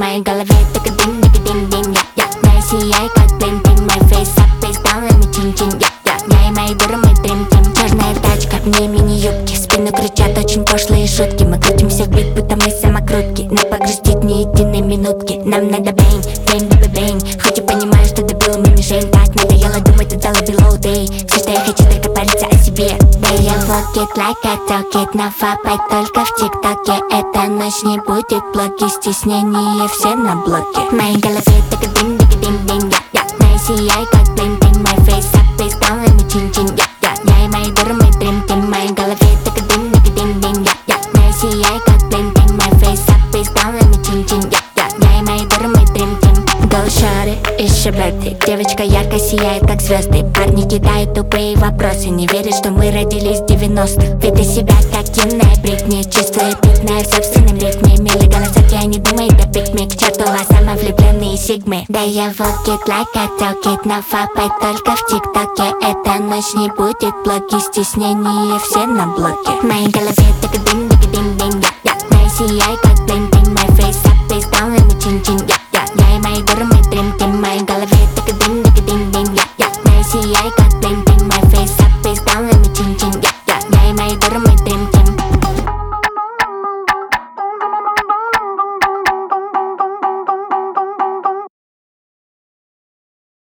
моей голове так и динь-динь-динь-динь. Я сияй как блин-блин, my face up, face down, let me чин-чин. Я и мои дуры, мы дрим-тим. Черная тачка, мне мини-юбки, в спину кричат очень пошлые шутки. Мы крутимся в бит, будто мы самокрутки. Но погрустить ни единой минутки. Нам надо бэнг, бэнг, дабы бэнг. Хоть и понимаю, что добил мне мишень. Так надоело думать, ты дала below day. Все, что я хочу, только париться о себе. Да я walk it like I talk it. Нафапай только в тиктоке. Эта ночь не будет блоки. Стеснение все на блоке. В моей голове так и динь-динь-динь-динь. Я сияй как блин-блин, my face up, face down, let me чин-чин. Я и мои дуры, мы дрим-тим. В моей голове так и динь-динь-динь-динь. Я сияй как блин-блин, my face up, face down, let me чин-чин. Я и мои дуры, мы дрим-тим. Go shawty, it's your birthday. Девочка ярко сияет, как звезды. Парни кидают тупые вопросы. Не верят, что мы родились в 90-х. Веди себя, как юная Бритни. Чувствую пикная в собственном ритме. Милый голосок, я не думаю, да пикми. К черту вас самовлюбленные сигмы. Да я walk it like I talk it. Нафапай только в тиктоке. Эта ночь не будет блоки. Стеснение все на блоке. В моей голове так и динь-динь-динь-динь. Я сияй как блин-блин, my face up, face down, let me чин-чин. Я и мои дуры, мы дрим-тим. В моей голове так